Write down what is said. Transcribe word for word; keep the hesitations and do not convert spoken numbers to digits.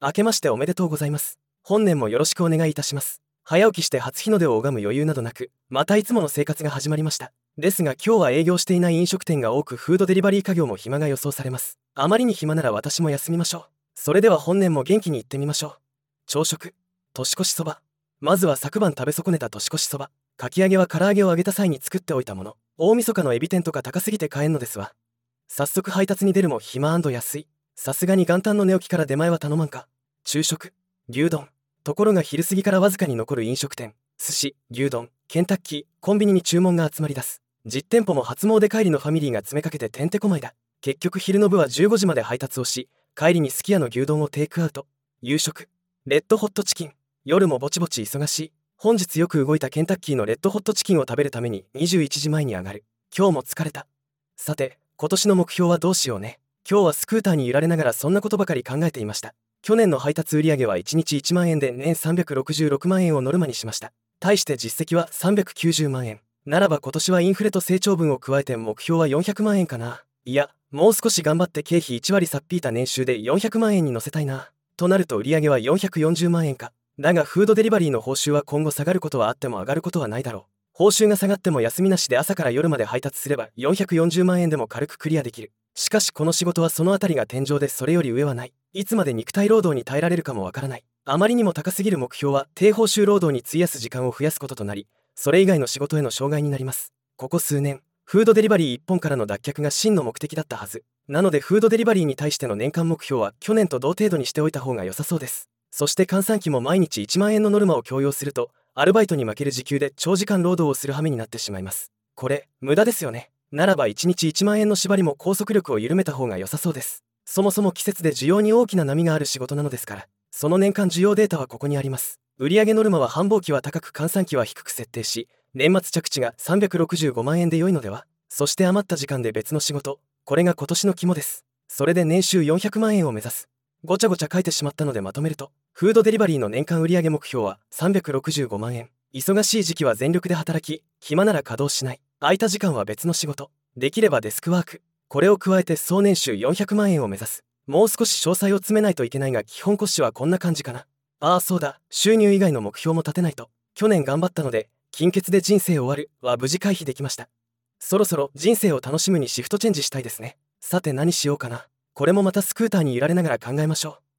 明けましておめでとうございます。本年もよろしくお願いいたします。早起きして初日の出を拝む余裕などなく、またいつもの生活が始まりました。ですが今日は営業していない飲食店が多く、フードデリバリー家業も暇が予想されます。あまりに暇なら私も休みましょう。それでは本年も元気にいってみましょう。朝食、年越しそば。まずは昨晩食べ損ねた年越しそば。かき揚げは唐揚げを揚げた際に作っておいたもの。大晦日のエビ天とか高すぎて買えんのですわ。早速配達に出るも暇&安い。さすがに元旦の寝起きから出前は頼まんか。昼食、牛丼。ところが昼過ぎからわずかに残る飲食店、寿司、牛丼、ケンタッキー、コンビニに注文が集まり出す。実店舗も初詣帰りのファミリーが詰めかけててんてこまいだ。結局昼の部はじゅうごじまで配達をし、帰りにすき家の牛丼をテイクアウト。夕食、レッドホットチキン。夜もぼちぼち忙しい。本日よく動いたケンタッキーのレッドホットチキンを食べるためににじゅういちじまえに上がる。今日も疲れた。さて、今年の目標はどうしようね。今日はスクーターに揺られながらそんなことばかり考えていました。去年の配達売上はいちにちいちまんえんで年さんびゃくろくじゅうろくまんえんをノルマにしました。対して実績はさんびゃくきゅうじゅうまんえん。ならば今年はインフレと成長分を加えて目標はよんひゃくまんえんかな。いや、もう少し頑張って経費いちわりさっぴいた年収でよんひゃくまんえんに乗せたいな。となると売上はよんひゃくよんじゅうまんえんか。だがフードデリバリーの報酬は今後下がることはあっても上がることはないだろう。報酬が下がっても休みなしで朝から夜まで配達すればよんひゃくよんじゅうまんえんでも軽くクリアできる。しかしこの仕事はそのあたりが天井でそれより上はない。いつまで肉体労働に耐えられるかもわからない。あまりにも高すぎる目標は低報酬労働に費やす時間を増やすこととなり、それ以外の仕事への障害になります。ここ数年、フードデリバリー一本からの脱却が真の目的だったはず。なのでフードデリバリーに対しての年間目標は去年と同程度にしておいた方が良さそうです。そして換算期も毎日いちまんえんのノルマを強要すると、アルバイトに負ける時給で長時間労働をする羽目になってしまいます。これ、無駄ですよね。ならばいちにちいちまんえんの縛りも拘束力を緩めた方が良さそうです。そもそも季節で需要に大きな波がある仕事なのですから、その年間需要データはここにあります。売上ノルマは繁忙期は高く換算期は低く設定し、年末着地がさんびゃくろくじゅうごまんえんで良いのでは。そして余った時間で別の仕事、これが今年の肝です。それで年収よんひゃくまんえんを目指す。ごちゃごちゃ書いてしまったのでまとめると、フードデリバリーの年間売上目標はさんびゃくろくじゅうごまんえん。忙しい時期は全力で働き、暇なら稼働しない。空いた時間は別の仕事。できればデスクワーク。これを加えて総年収よんひゃくまんえんを目指す。もう少し詳細を詰めないといけないが基本骨子はこんな感じかな。ああそうだ、収入以外の目標も立てないと。去年頑張ったので、金欠で人生終わるは無事回避できました。そろそろ人生を楽しむにシフトチェンジしたいですね。さて何しようかな。これもまたスクーターに揺られながら考えましょう。